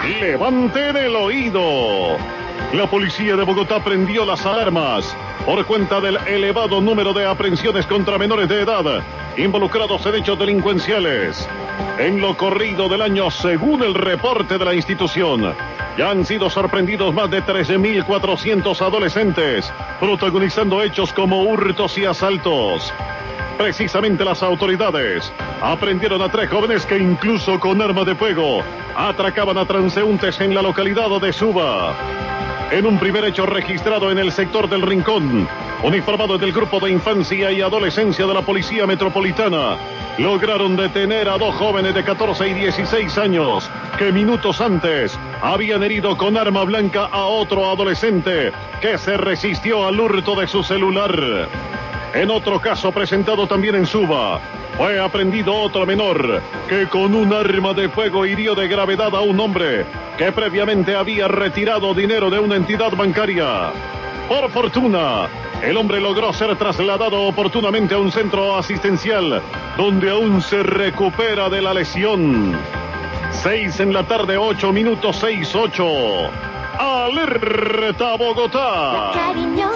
Levanten el oído. La policía de Bogotá prendió las alarmas por cuenta del elevado número de aprehensiones contra menores de edad involucrados en hechos delincuenciales. En lo corrido del año, según el reporte de la institución, ya han sido sorprendidos más de 13.400 adolescentes, protagonizando hechos como hurtos y asaltos. Precisamente las autoridades aprendieron a 3 jóvenes que incluso con arma de fuego atracaban a transeúntes en la localidad de Suba. En un primer hecho registrado en el sector del Rincón, uniformados del Grupo de Infancia y Adolescencia de la Policía Metropolitana, lograron detener a 2 jóvenes de 14 y 16 años que minutos antes habían herido con arma blanca a otro adolescente que se resistió al hurto de su celular. En otro caso presentado también en Suba, fue aprehendido otro menor que con un arma de fuego hirió de gravedad a un hombre que previamente había retirado dinero de una entidad bancaria. Por fortuna, el hombre logró ser trasladado oportunamente a un centro asistencial donde aún se recupera de la lesión. 6 en la tarde, 8 minutos, 6:08. Alerta Bogotá.